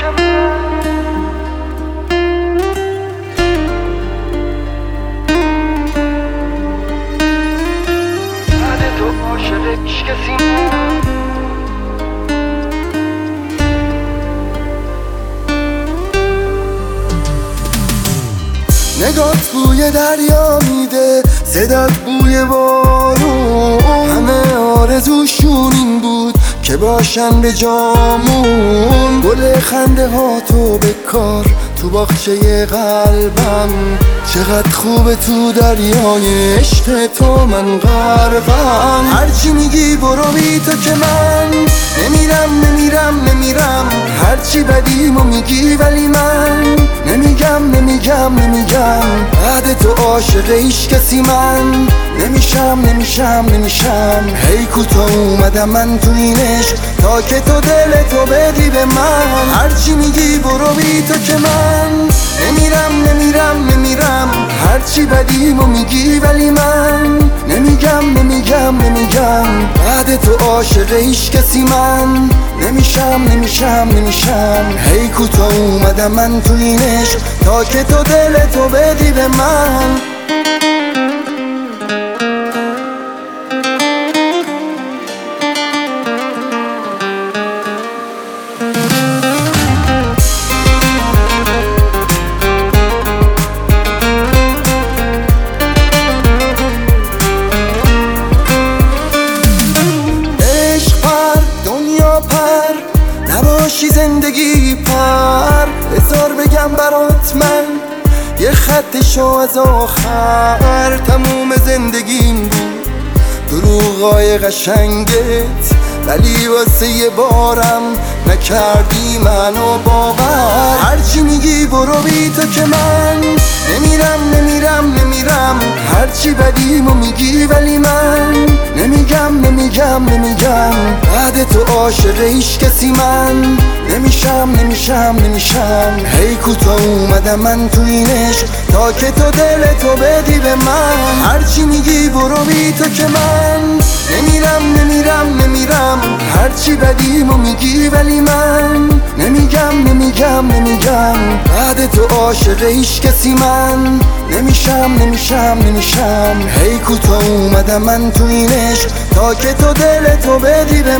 که من بعد تو عاشق هیچ کسی من نگات بوی دریا میده، صدات بوی بارون، همه آرزوشون این بود که باشن به جامون. گل خنده ها تو بکار تو باغچه قلبم، چقدر خوبه تو دریای عشق تو من غرقم. هرچی میگی برو بی تو که من نمیرم، هرچی بدیمو میگی ولی من نمیگم بعد تو عاشق هیچ کسی من نمیشم. هی کوتاه اومدم من تو این عشق تا که تو دلتو بدی به من. هرچی میگی برو بی تو که من نمیرم، هرچی بدیمو میگی ولی من نمیگم بعد تو عاشق هیچ کسی من نمیشم. هی کوتاه اومدم من تو این عشق تا که تو دلتو بدی به من. نباشی زندگی پر بذار بگم برات من یه خطشو از آخر. تموم زندگیم بود دروغای قشنگت، ولی واسه یه بارم نکردی منو باور. هرچی میگی برو بی تو که من نمیرم، هرچی بدیمو میگی ولی من نمیگم بعد تو عاشق هیچ کسی من نمیشم. هی کوتاه اومدم من تو این عشق تا که تو دلتو بدی به من. هرچی میگی برو بی تو که من نمیرم، هرچی بدیمو میگی ولی من نمیگم بعد تو عاشق هیچ کسی من نمیشم. هی کوتاه اومدم من تو این عشق تا که تو دلتو بدی به